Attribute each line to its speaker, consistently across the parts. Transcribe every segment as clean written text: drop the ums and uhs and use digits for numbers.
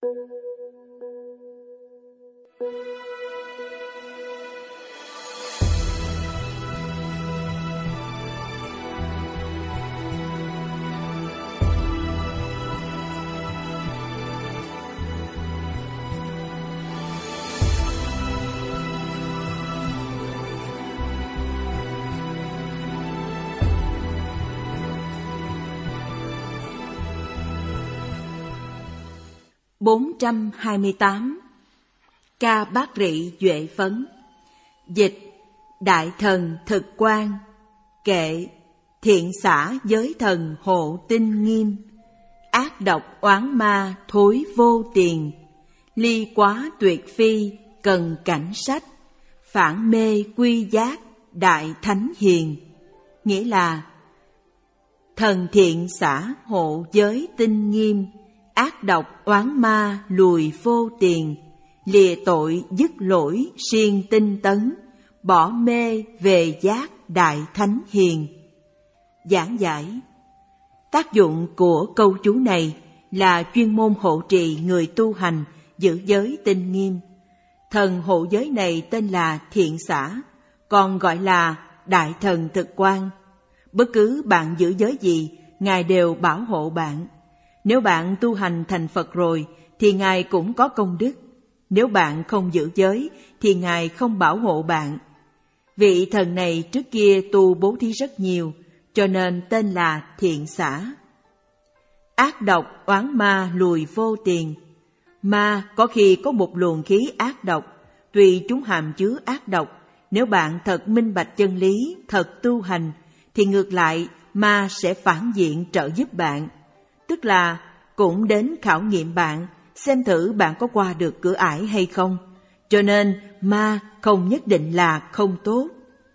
Speaker 1: 428. Ca Bát Rị Duệ Phấn. Dịch: Đại thần Thực Quan. Kệ: Thiện xả giới thần hộ tinh nghiêm. Ác độc oán ma thối vô tiền. Ly quá tuyệt phi cần cảnh sách. Phản mê quy giác đại thánh hiền. Nghĩa là: thần thiện xả hộ giới tinh nghiêm, ác độc oán ma lùi vô tiền, lìa tội dứt lỗi siêng tinh tấn, bỏ mê về giác đại thánh hiền. Giảng giải: tác dụng của câu chú này là chuyên môn hộ trì người tu hành giữ giới tinh nghiêm. Thần hộ giới này tên là Thiện Xả, còn gọi là Đại Thần Thực Quan. Bất cứ bạn giữ giới gì, Ngài đều bảo hộ bạn. Nếu bạn tu hành thành Phật rồi, thì Ngài cũng có công đức. Nếu bạn không giữ giới, thì Ngài không bảo hộ bạn. Vị thần này trước kia tu bố thí rất nhiều, cho nên tên là Thiện Xả. Ác độc oán ma lùi vô tiền. Ma có khi có một luồng khí ác độc, tùy chúng hàm chứa ác độc. Nếu bạn thật minh bạch chân lý, thật tu hành, thì ngược lại ma sẽ phản diện trợ giúp bạn. Tức là cũng đến khảo nghiệm bạn, xem thử bạn có qua được cửa ải hay không. Cho nên ma không nhất định là không tốt.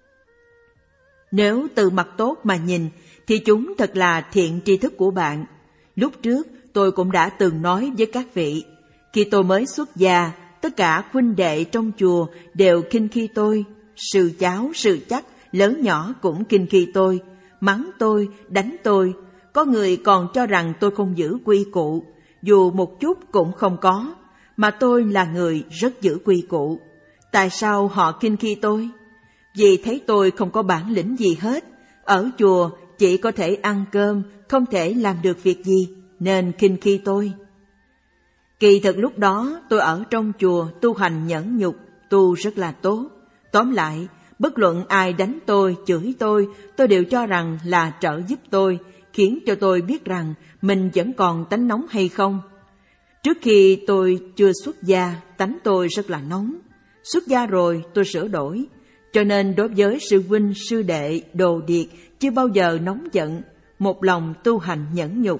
Speaker 1: Nếu từ mặt tốt mà nhìn, thì chúng thật là thiện tri thức của bạn. Lúc trước tôi cũng đã từng nói với các vị, khi tôi mới xuất gia, tất cả huynh đệ trong chùa đều khinh khi tôi. Sư cháu, sư chắc, lớn nhỏ cũng khinh khi tôi, mắng tôi, đánh tôi. Có người còn cho rằng tôi không giữ quy củ, dù một chút cũng không có, mà tôi là người rất giữ quy củ. Tại sao họ khinh khi tôi? Vì thấy tôi không có bản lĩnh gì hết, ở chùa chỉ có thể ăn cơm, không thể làm được việc gì, nên khinh khi tôi. Kỳ thực lúc đó tôi ở trong chùa tu hành nhẫn nhục, tu rất là tốt. Tóm lại, bất luận ai đánh tôi, chửi tôi đều cho rằng là trợ giúp tôi, khiến cho tôi biết rằng mình vẫn còn tánh nóng hay không. Trước khi tôi chưa xuất gia, tánh tôi rất là nóng. Xuất gia rồi tôi sửa đổi, cho nên đối với sư huynh, sư đệ, đồ điệt chưa bao giờ nóng giận, một lòng tu hành nhẫn nhục.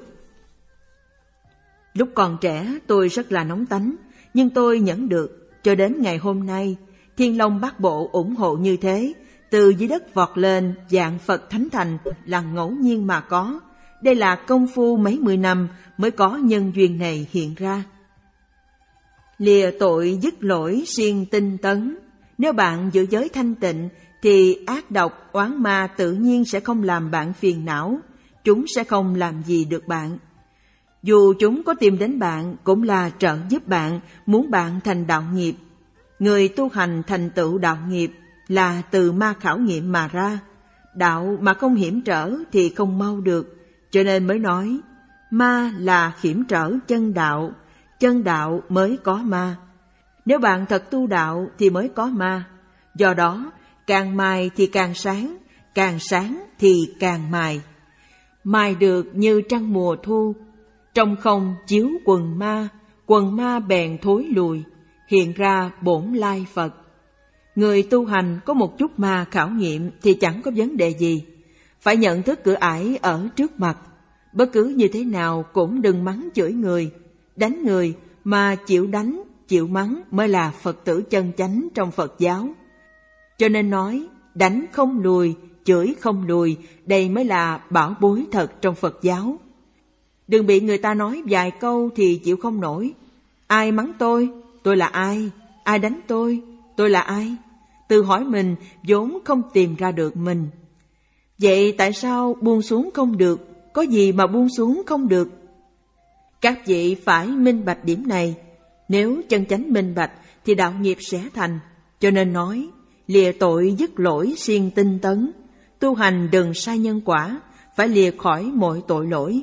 Speaker 1: Lúc còn trẻ tôi rất là nóng tánh, nhưng tôi nhẫn được, cho đến ngày hôm nay, Thiên Long Bát Bộ ủng hộ như thế, từ dưới đất vọt lên dạng Phật Thánh Thành là ngẫu nhiên mà có. Đây là công phu mấy mươi năm mới có nhân duyên này hiện ra. Lìa tội dứt lỗi siêng tinh tấn. Nếu bạn giữ giới thanh tịnh, thì ác độc, oán ma tự nhiên sẽ không làm bạn phiền não. Chúng sẽ không làm gì được bạn. Dù chúng có tìm đến bạn, cũng là trợ giúp bạn, muốn bạn thành đạo nghiệp. Người tu hành thành tựu đạo nghiệp là từ ma khảo nghiệm mà ra. Đạo mà không hiểm trở thì không mau được. Cho nên mới nói, ma là hiểm trở chân đạo mới có ma. Nếu bạn thật tu đạo thì mới có ma. Do đó, càng mài thì càng sáng thì càng mài. Mài được như trăng mùa thu, trong không chiếu quần ma bèn thối lùi, hiện ra bổn lai Phật. Người tu hành có một chút ma khảo nghiệm thì chẳng có vấn đề gì. Phải nhận thức cửa ải ở trước mặt. Bất cứ như thế nào cũng đừng mắng chửi người, đánh người, mà chịu đánh, chịu mắng mới là Phật tử chân chánh trong Phật giáo. Cho nên nói, đánh không lùi, chửi không lùi, đây mới là bảo bối thật trong Phật giáo. Đừng bị người ta nói vài câu thì chịu không nổi. Ai mắng tôi là ai? Ai đánh tôi là ai? Tự hỏi mình vốn không tìm ra được mình. Vậy tại sao buông xuống không được? Có gì mà buông xuống không được? Các vị phải minh bạch điểm này. Nếu chân chánh minh bạch thì đạo nghiệp sẽ thành. Cho nên nói, lìa tội dứt lỗi siêng tinh tấn, tu hành đừng sai nhân quả, phải lìa khỏi mọi tội lỗi.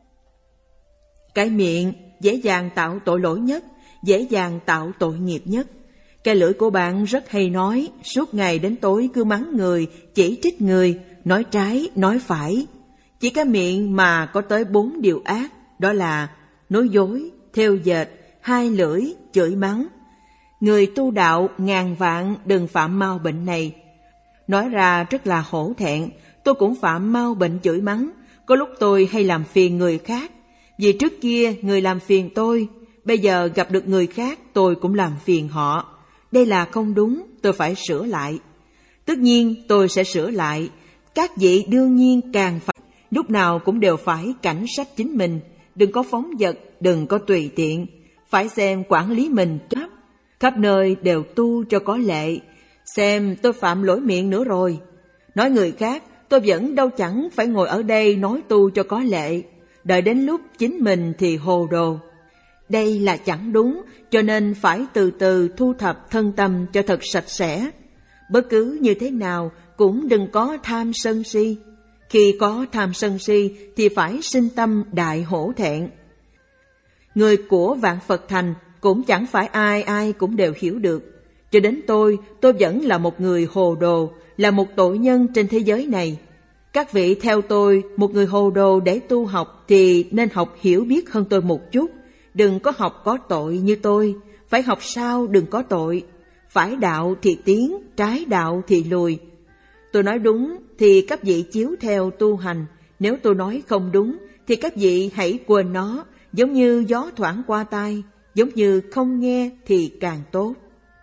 Speaker 1: Cái miệng dễ dàng tạo tội lỗi nhất, dễ dàng tạo tội nghiệp nhất. Cái lưỡi của bạn rất hay nói, suốt ngày đến tối cứ mắng người, chỉ trích người, nói trái, nói phải. Chỉ cái miệng mà có tới 4 điều ác, đó là nói dối, thêu dệt, hai lưỡi, chửi mắng. Người tu đạo ngàn vạn đừng phạm mau bệnh này. Nói ra rất là hổ thẹn, tôi cũng phạm mau bệnh chửi mắng. Có lúc tôi hay làm phiền người khác, vì trước kia người làm phiền tôi, bây giờ gặp được người khác tôi cũng làm phiền họ. Đây là không đúng, tôi phải sửa lại. Tất nhiên tôi sẽ sửa lại. Các vị đương nhiên càng phải, lúc nào cũng đều phải cảnh sát chính mình. Đừng có phóng dật, đừng có tùy tiện. Phải xem quản lý mình chấp. Khắp nơi đều tu cho có lệ. Xem tôi phạm lỗi miệng nữa rồi. Nói người khác, tôi vẫn đâu chẳng phải ngồi ở đây nói tu cho có lệ. Đợi đến lúc chính mình thì hồ đồ. Đây là chẳng đúng, cho nên phải từ từ thu thập thân tâm cho thật sạch sẽ. Bất cứ như thế nào cũng đừng có tham sân si. Khi có tham sân si thì phải sinh tâm đại hổ thẹn. Người của vạn Phật thành cũng chẳng phải ai ai cũng đều hiểu được. Cho đến tôi vẫn là một người hồ đồ, là một tội nhân trên thế giới này. Các vị theo tôi, một người hồ đồ để tu học thì nên học hiểu biết hơn tôi một chút. Đừng có học có tội như tôi, phải học sao đừng có tội. Phải đạo thì tiến, trái đạo thì lùi. Tôi nói đúng thì các vị chiếu theo tu hành. Nếu tôi nói không đúng thì các vị hãy quên nó, giống như gió thoảng qua tai, giống như không nghe thì càng tốt.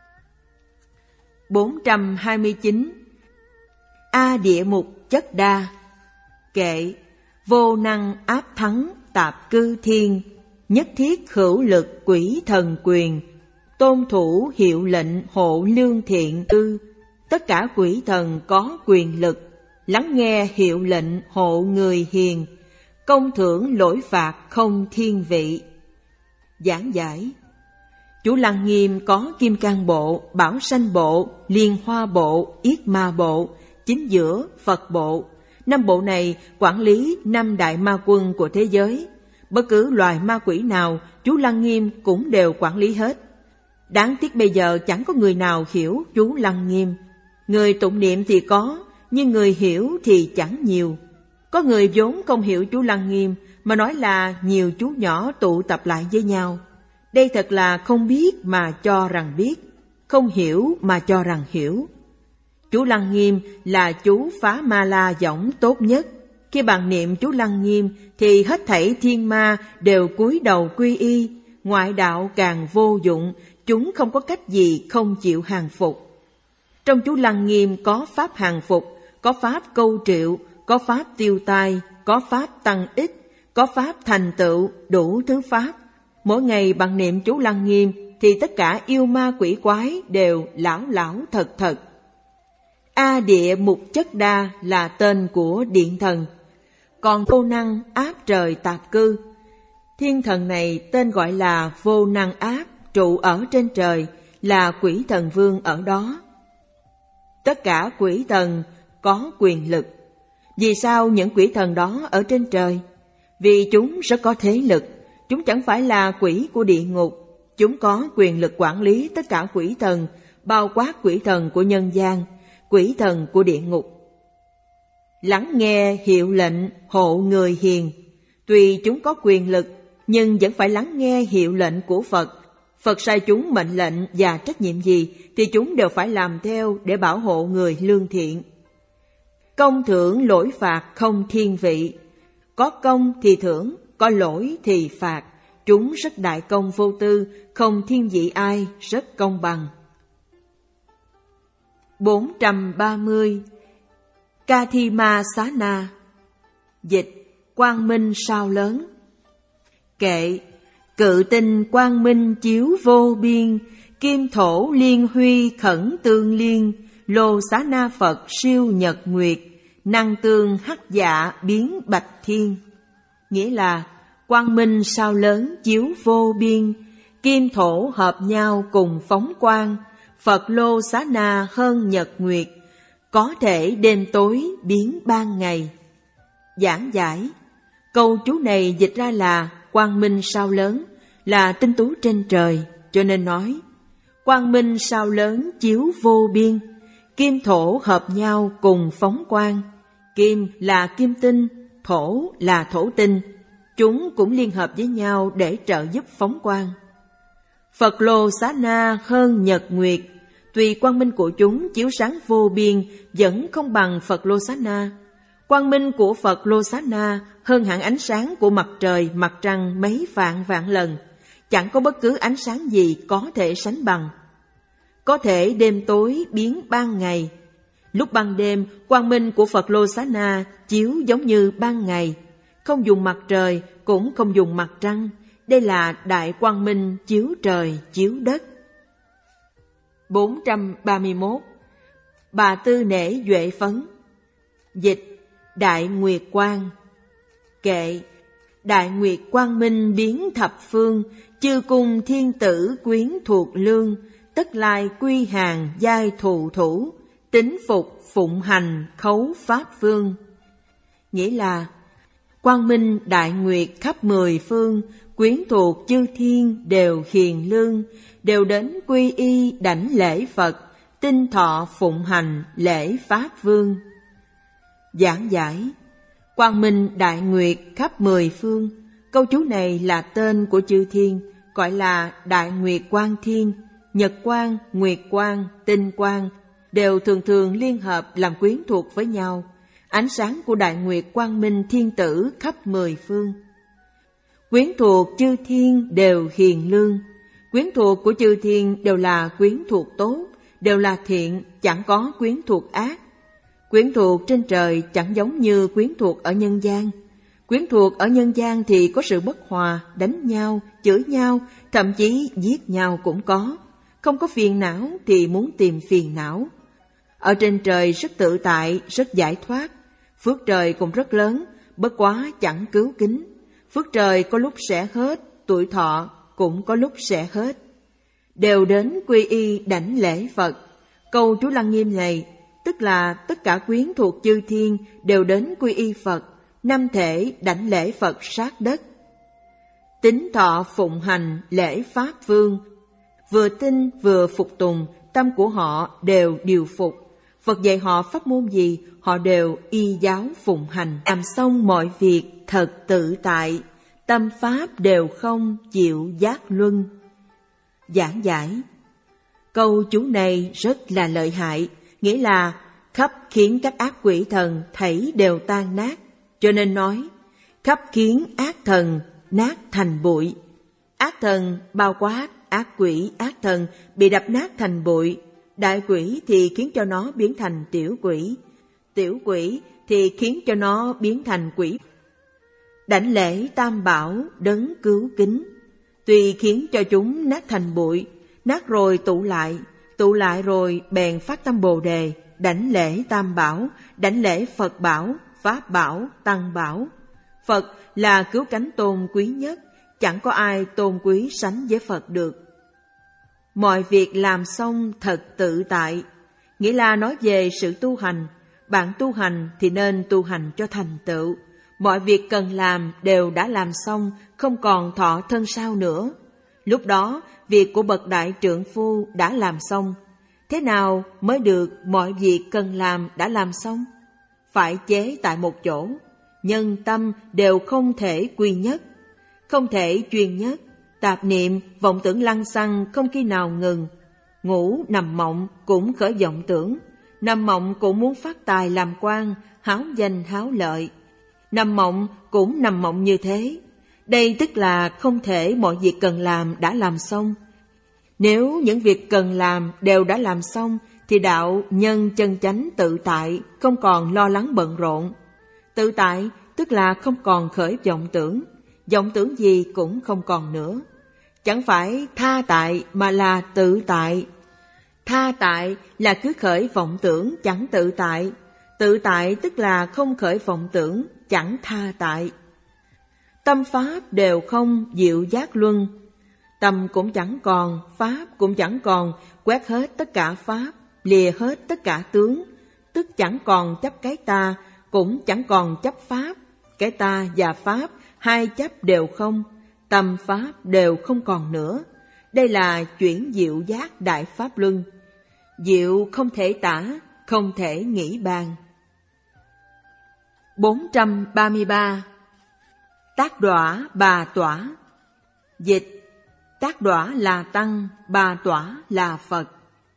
Speaker 1: 429. A địa mục chất đa. Kệ: vô năng áp thắng tạp cư thiên, nhất thiết hữu lực quỷ thần quyền, tôn thủ hiệu lệnh hộ lương thiện ư. Tất cả quỷ thần có quyền lực, lắng nghe hiệu lệnh hộ người hiền, công thưởng lỗi phạt không thiên vị. Giảng giải: Chú Lăng Nghiêm có Kim Cang Bộ, Bảo Sanh Bộ, Liên Hoa Bộ, Yết Ma Bộ, chính giữa Phật Bộ. 5 bộ này quản lý 5 đại ma quân của thế giới. Bất cứ loài ma quỷ nào, chú Lăng Nghiêm cũng đều quản lý hết. Đáng tiếc bây giờ chẳng có người nào hiểu chú Lăng Nghiêm. Người tụng niệm thì có, nhưng người hiểu thì chẳng nhiều. Có người vốn không hiểu chú Lăng Nghiêm mà nói là nhiều chú nhỏ tụ tập lại với nhau. Đây thật là không biết mà cho rằng biết, không hiểu mà cho rằng hiểu. Chú Lăng Nghiêm là chú phá ma la võng tốt nhất. Khi bạn niệm chú Lăng Nghiêm thì hết thảy thiên ma đều cúi đầu quy y, ngoại đạo càng vô dụng, chúng không có cách gì không chịu hàng phục. Trong chú Lăng Nghiêm có pháp hàng phục, có pháp câu triệu, có pháp tiêu tai, có pháp tăng ích, có pháp thành tựu, đủ thứ pháp. Mỗi ngày bạn niệm chú Lăng Nghiêm thì tất cả yêu ma quỷ quái đều lão lão thật thật. A địa mục chất đa là tên của điện thần, còn vô năng áp trời tạp cư. Thiên thần này tên gọi là vô năng áp, trụ ở trên trời, là quỷ thần vương ở đó. Tất cả quỷ thần có quyền lực. Vì sao những quỷ thần đó ở trên trời? Vì chúng rất có thế lực. Chúng chẳng phải là quỷ của địa ngục. Chúng có quyền lực quản lý tất cả quỷ thần, bao quát quỷ thần của nhân gian, quỷ thần của địa ngục. Lắng nghe hiệu lệnh hộ người hiền. Tuy chúng có quyền lực, nhưng vẫn phải lắng nghe hiệu lệnh của Phật. Phật sai chúng mệnh lệnh và trách nhiệm gì thì chúng đều phải làm theo để bảo hộ người lương thiện. Công thưởng lỗi phạt không thiên vị. Có công thì thưởng, có lỗi thì phạt. Chúng rất đại công vô tư, không thiên vị ai, rất công bằng. 430. Kathima Sana. Dịch: quang minh sao lớn. Kệ: cự tinh quang minh chiếu vô biên, kim thổ liên huy khẩn tương liên, lô xá na Phật siêu nhật nguyệt, năng tương hắc dạ biến bạch thiên. Nghĩa là quang minh sao lớn chiếu vô biên, kim thổ hợp nhau cùng phóng quang, Phật Lô Xá Na hơn nhật nguyệt, có thể đêm tối biến ban ngày. Giảng giải, câu chú này dịch ra là quang minh sao lớn là tinh tú trên trời, cho nên nói quang minh sao lớn chiếu vô biên, kim thổ hợp nhau cùng phóng quang. Kim là kim tinh, thổ là thổ tinh, chúng cũng liên hợp với nhau để trợ giúp phóng quang. Phật Lô Xá Na hơn nhật nguyệt, tuy quang minh của chúng chiếu sáng vô biên vẫn không bằng Phật Lô Xá Na. Quang minh của Phật Lô Xá Na hơn hẳn ánh sáng của mặt trời, mặt trăng mấy vạn lần, chẳng có bất cứ ánh sáng gì có thể sánh bằng. Có thể đêm tối biến ban ngày. Lúc ban đêm, quang minh của Phật Lô Xá Na chiếu giống như ban ngày, không dùng mặt trời cũng không dùng mặt trăng. Đây là đại quang minh chiếu trời, chiếu đất. 431. Bà Tư Nể Duệ Phấn. Dịch: Đại Nguyệt Quang. Kệ: Đại Nguyệt quang minh biến thập phương, chư cung thiên tử quyến thuộc lương, tất lai quy hàng giai thụ thủ, tín phục phụng hành khấu pháp vương. Nghĩa là quang minh đại nguyệt khắp mười phương, quyến thuộc chư thiên đều hiền lương, đều đến quy y đảnh lễ Phật, tinh thọ phụng hành lễ pháp vương. Giảng giải, quang minh đại nguyệt khắp mười phương, câu chú này là tên của chư thiên, gọi là đại nguyệt quang thiên. Nhật quang, nguyệt quang, tinh quang đều thường thường liên hợp làm quyến thuộc với nhau. Ánh sáng của đại nguyệt quang minh thiên tử khắp mười phương. Quyến thuộc chư thiên đều hiền lương. Quyến thuộc của chư thiên đều là quyến thuộc tốt, đều là thiện, chẳng có quyến thuộc ác. Quyến thuộc trên trời chẳng giống như quyến thuộc ở nhân gian. Quyến thuộc ở nhân gian thì có sự bất hòa, đánh nhau, chửi nhau, thậm chí giết nhau cũng có. Không có phiền não thì muốn tìm phiền não. Ở trên trời rất tự tại, rất giải thoát. Phước trời cũng rất lớn, bất quá chẳng cứu kính. Phước trời có lúc sẽ hết, tuổi thọ cũng có lúc sẽ hết. Đều đến quy y đảnh lễ Phật. Câu chú Lăng Nghiêm này, tức là tất cả quyến thuộc chư thiên đều đến quy y Phật, năm thể đảnh lễ Phật sát đất. Tín thọ phụng hành lễ Pháp Vương, vừa tin vừa phục tùng, tâm của họ đều điều phục. Phật dạy họ pháp môn gì, họ đều y giáo phụng hành, làm xong mọi việc thật tự tại, tâm pháp đều không chịu giác luân. Giảng giải, câu chú này rất là lợi hại, nghĩa là khắp khiến các ác quỷ thần thảy đều tan nát, cho nên nói khắp khiến ác thần nát thành bụi. Ác thần bao quát ác quỷ, ác thần bị đập nát thành bụi. Đại quỷ thì khiến cho nó biến thành tiểu quỷ, tiểu quỷ thì khiến cho nó biến thành quỷ. Đảnh lễ Tam Bảo đấng cứu kính, tuy khiến cho chúng nát thành bụi, nát rồi tụ lại rồi bèn phát tâm Bồ Đề, đảnh lễ Tam Bảo, đảnh lễ Phật Bảo, Pháp Bảo, Tăng Bảo. Phật là cứu cánh tôn quý nhất, chẳng có ai tôn quý sánh với Phật được. Mọi việc làm xong thật tự tại, nghĩa là nói về sự tu hành. Bạn tu hành thì nên tu hành cho thành tựu. Mọi việc cần làm đều đã làm xong, không còn thọ thân sau nữa. Lúc đó, việc của bậc đại trượng phu đã làm xong. Thế nào mới được mọi việc cần làm đã làm xong? Phải chế tại một chỗ, nhân tâm đều không thể quy nhất, không thể chuyên nhất. Tạp niệm, vọng tưởng lăng xăng không khi nào ngừng. Ngủ nằm mộng cũng khởi vọng tưởng, nằm mộng cũng muốn phát tài làm quan, háo danh háo lợi. Nằm mộng cũng nằm mộng như thế. Đây tức là không thể mọi việc cần làm đã làm xong. Nếu những việc cần làm đều đã làm xong thì đạo nhân chân chánh tự tại, không còn lo lắng bận rộn. Tự tại tức là không còn khởi vọng tưởng gì cũng không còn nữa. Chẳng phải tha tại mà là tự tại. Tha tại là cứ khởi vọng tưởng chẳng tự tại. Tự tại tức là không khởi vọng tưởng chẳng tha tại. Tâm pháp đều không diệu giác luân. Tâm cũng chẳng còn, pháp cũng chẳng còn, quét hết tất cả pháp, lìa hết tất cả tướng, tức chẳng còn chấp cái ta, cũng chẳng còn chấp pháp. Cái ta và pháp, hai chấp đều không, tâm pháp đều không còn nữa. Đây là chuyển diệu giác đại pháp luân. Diệu không thể tả, không thể nghĩ bàn. 433. Tác đọa bà tỏa. Dịch: tác đọa là tăng, bà tỏa là Phật.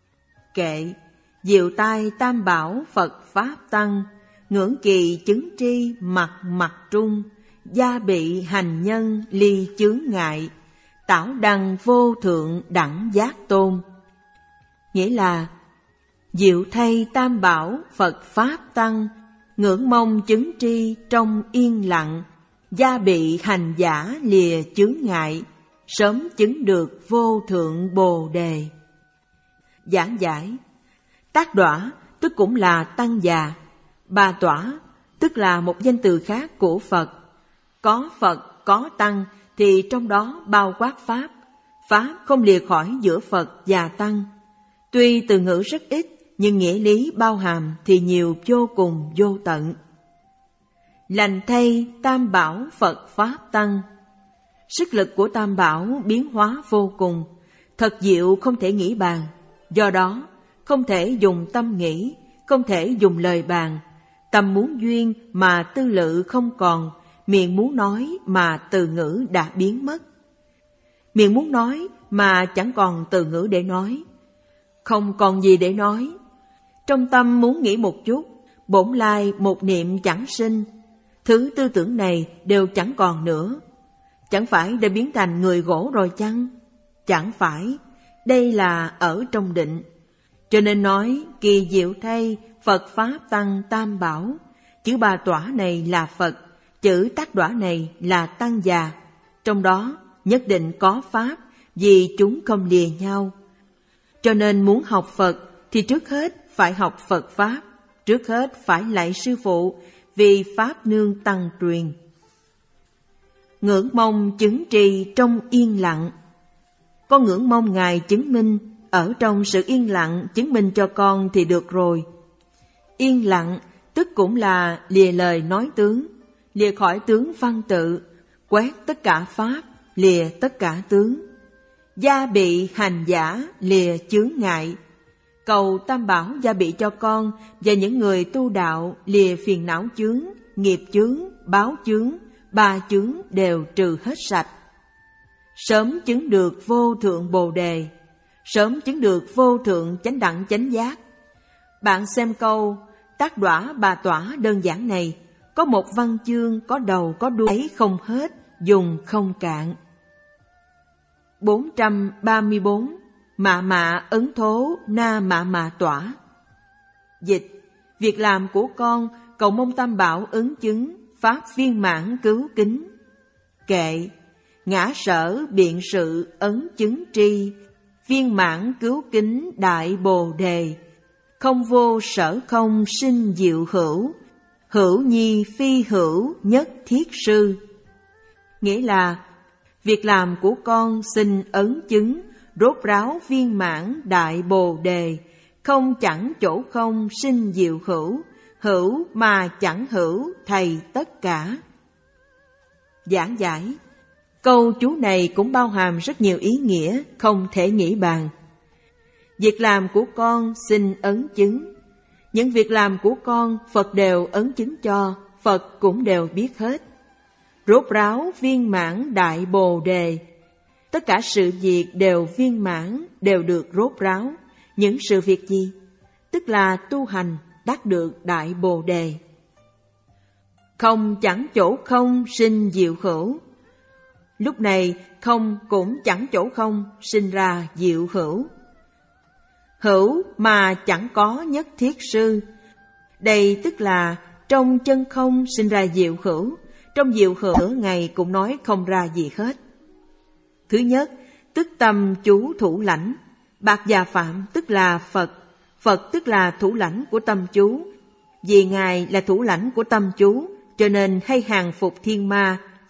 Speaker 1: Kệ: diệu tai tam bảo Phật pháp tăng, ngưỡng kỳ chứng tri mặt mặt trung, gia bị hành nhân ly chướng ngại, tảo đăng vô thượng đẳng giác tôn. Nghĩa là diệu thay tam bảo Phật pháp tăng, ngưỡng mong chứng tri trong yên lặng, gia bị hành giả lìa chướng ngại, sớm chứng được vô thượng bồ đề. Giảng giải: tác đọa tức cũng là tăng già, bà tỏa tức là một danh từ khác của Phật. Có Phật, có tăng thì trong đó bao quát pháp. Pháp không lìa khỏi giữa Phật và tăng. Tuy từ ngữ rất ít, nhưng nghĩa lý bao hàm thì nhiều vô cùng vô tận. Lành thay tam bảo Phật pháp tăng. Sức lực của tam bảo biến hóa vô cùng, thật diệu không thể nghĩ bàn. Do đó, không thể dùng tâm nghĩ, không thể dùng lời bàn. Tâm muốn duyên mà tư lự không còn, miệng muốn nói mà từ ngữ đã biến mất. Miệng muốn nói mà chẳng còn từ ngữ để nói, không còn gì để nói. Trong tâm muốn nghĩ một chút, bổn lai một niệm chẳng sinh. Thứ tư tưởng này đều chẳng còn nữa. Chẳng phải đã biến thành người gỗ rồi chăng? Chẳng phải, đây là ở trong định. Cho nên nói kỳ diệu thay Phật pháp tăng tam bảo. Chữ bà tỏa này là Phật, chữ tác đọa này là tăng già. Trong đó nhất định có pháp, vì chúng không lìa nhau. Cho nên muốn học Phật thì trước hết phải học Phật pháp, trước hết phải lạy sư phụ, vì pháp nương tăng truyền. Ngưỡng mong chứng trì trong yên lặng. Con ngưỡng mong Ngài chứng minh, ở trong sự yên lặng chứng minh cho con thì được rồi. Yên lặng tức cũng là lìa lời nói tướng, lìa khỏi tướng văn tự, quét tất cả pháp, lìa tất cả tướng. Gia bị hành giả lìa chướng ngại. Cầu tam bảo gia bị cho con và những người tu đạo lìa phiền não chướng, nghiệp chướng, báo chướng, ba chướng đều trừ hết sạch. Sớm chứng được vô thượng bồ đề, sớm chứng được vô thượng chánh đẳng chánh giác. Bạn xem câu tác đọa bà tỏa đơn giản này, có một văn chương có đầu có đuôi, ấy không hết, dùng không cạn. 434. Mạ mạ ấn thố na mạ mạ tỏa. Dịch: việc làm của con cầu mong tam bảo ứng chứng, pháp viên mãn cứu kính. Kệ: ngã sở biện sự ấn chứng tri, viên mãn cứu kính đại bồ đề. Không vô sở không sinh diệu hữu, hữu nhi phi hữu nhất thiết sư. Nghĩa là việc làm của con xin ấn chứng, rốt ráo viên mãn đại bồ đề. Không chẳng chỗ không sinh diệu hữu, hữu mà chẳng hữu thầy tất cả. Giảng giải: câu chú này cũng bao hàm rất nhiều ý nghĩa, không thể nghĩ bàn. Việc làm của con xin ấn chứng. Những việc làm của con Phật đều ấn chứng cho, Phật cũng đều biết hết. Rốt ráo viên mãn đại bồ đề. Tất cả sự việc đều viên mãn, đều được rốt ráo. Những sự việc gì? Tức là tu hành đắc được đại bồ đề. Không chẳng chỗ không sinh diệu hữu. Lúc này không cũng chẳng chỗ không sinh ra diệu hữu. Hữu mà chẳng có nhất thiết sư. Đây tức là trong chân không sinh ra diệu hữu, trong diệu hữu nửa ngày cũng nói không ra gì hết. Thứ nhất, tức tâm chú thủ lãnh. Bạc Già Phạm tức là Phật, Phật tức là thủ lãnh của tâm chú. Vì Ngài là thủ lãnh của tâm chú, cho nên hay hàng phục thiên ma,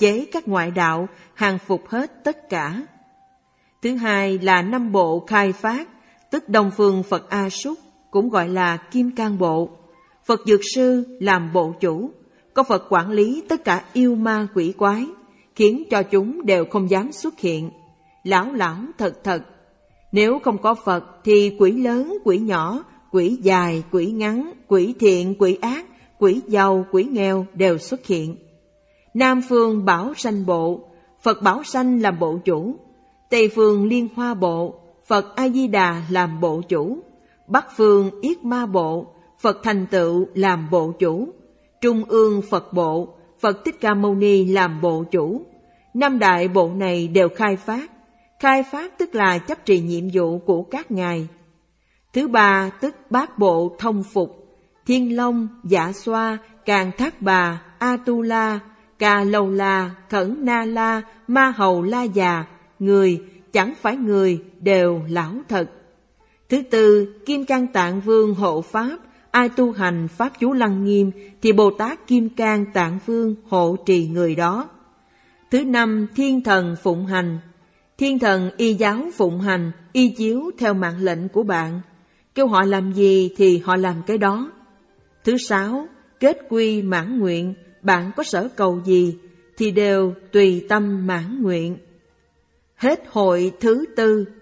Speaker 1: chế các ngoại đạo, hàng phục hết tất cả. Thứ hai là 5 bộ khai phát, tức Đông Phương Phật A Súc, cũng gọi là Kim Cang Bộ. Phật Dược Sư làm bộ chủ, có Phật quản lý tất cả yêu ma quỷ quái, khiến cho chúng đều không dám xuất hiện. Lão lão thật thật, nếu không có Phật thì quỷ lớn, quỷ nhỏ, quỷ dài, quỷ ngắn, quỷ thiện, quỷ ác, quỷ giàu, quỷ nghèo đều xuất hiện. Nam phương Bảo Sanh Bộ, Phật Bảo Sanh làm bộ chủ. Tây phương Liên Hoa Bộ, Phật A Di Đà làm bộ chủ. Bắc phương Yết Ma Bộ, Phật Thành Tựu làm bộ chủ. Trung ương Phật Bộ, Phật Thích Ca Mâu Ni làm bộ chủ. 5 đại bộ này đều khai phát. Khai phát tức là chấp trì nhiệm vụ của các ngài. Thứ ba tức Bát Bộ Thông Phục, Thiên Long, Dạ Xoa, Càn Thác Bà, Atula, Cà Lầu La, Khẩn Na La, Ma Hầu La Già, người, chẳng phải người, đều lão thật. Thứ tư, Kim Cang Tạng Vương hộ Pháp, ai tu hành Pháp chú lăng nghiêm thì Bồ Tát Kim Cang Tạng Vương hộ trì người đó. Thứ năm, Thiên Thần phụng hành. Thiên thần y giáo phụng hành, y chiếu theo mạng lệnh của bạn. Kêu họ làm gì thì họ làm cái đó. Thứ sáu, kết quy mãn nguyện, bạn có sở cầu gì thì đều tùy tâm mãn nguyện. Hết hội thứ tư.